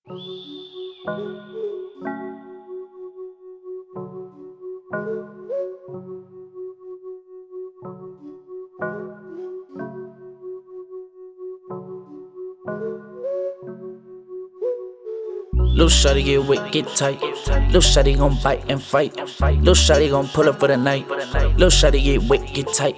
Lil' shawty get wet, get tight. Lil' shawty gon' bite and fight. Lil' shawty gon' pull up for the night. Lil' shawty get wet, get tight.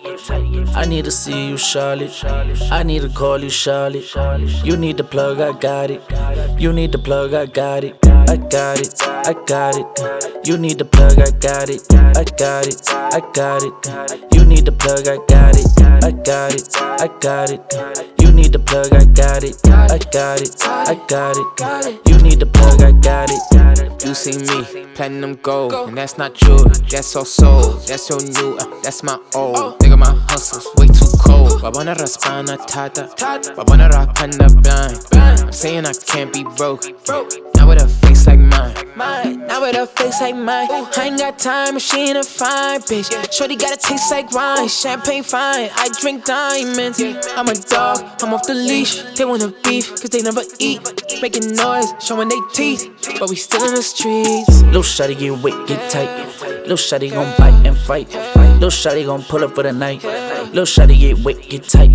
I need to see you, Charlotte. I need to call you, Charlotte. You need the plug, I got it. You need the plug, I got it. I got it, I got it. You need the plug, I got it. I got it, I got it. You need the plug, I got it. I got it, I got it. You need the plug, I got it. I got it, I got it. You need the plug, I got it. You see me, platinum gold, and that's not you, that's all soul. That's your new, that's my old. Nigga, my hustle's way too cold. Wabona raspana tata, wabona rapana blind. I'm saying I can't be broke, not with a face like mine. Not with a face like mine. I ain't got time, but she ain't a fine bitch. Shorty gotta taste like wine, champagne fine. I drink diamonds. I'm a dog, I'm off the leash. They wanna beef, cause they never eat. Making noise, showing they teeth, but we still in the streets. Lil' shawty get wet, get tight. Lil' shawty gon' bite and fight. Lil' shawty gon' pull up for the night. Lil' shawty get wet, get tight.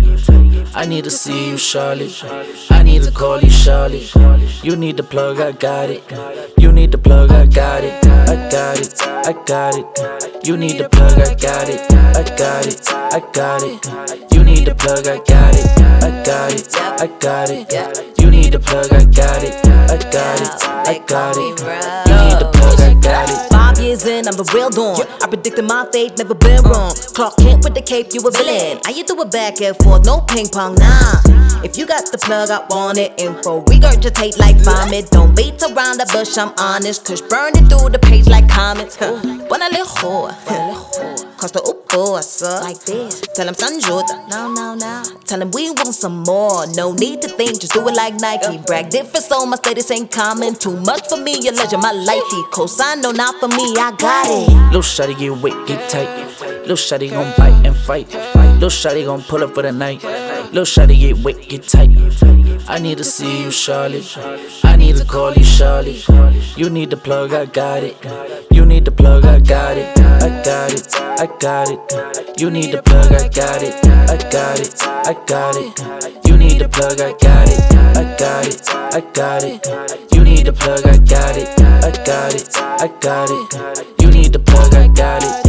I need to see you, Charlotte. I need to call you, Charlotte. You need the plug, I got it. You need the plug, I got it. I got it, I got it. You need the plug, I got it. I got it, I got it. You need the plug, I got it. I got it, I got it. You need the plug, I got it. I got it, I got it. You need the plug, I got it. 5 years in, I'm the real dawn. I predicted my fate, never been wrong. Clark Kent with the cape, you a villain. How you do it back and forth, no ping pong, nah. If you got the plug, I want it. Info regurgitate like vomit. Don't beat around the bush, I'm honest. Push burn it through the page like comments. Wanna live whore. Costa upo, asa. Like this. Tell him sanjota. No. Tell him we want some more. No need to think, just do it like Nike. Brag different, so my status ain't common. Too much for me, your legend, my lifey. Cosign, no, not for me, I got it. Lil' shawty get wet, get tight. Lil' shawty gon' bite and fight. Lil' shawty gon' pull up for the night. Lil' shawty get wet, get tight. I need to see you, Charlotte. I need to call you, Charlotte. You need the plug, I got it. You need the plug, I got it. I got it, I got it. You need the plug, I got it. I got it, I got it. You need the plug, I got it. I got it, I got it. You need the plug, I got it. I got it, I got it. You need the plug, I got it.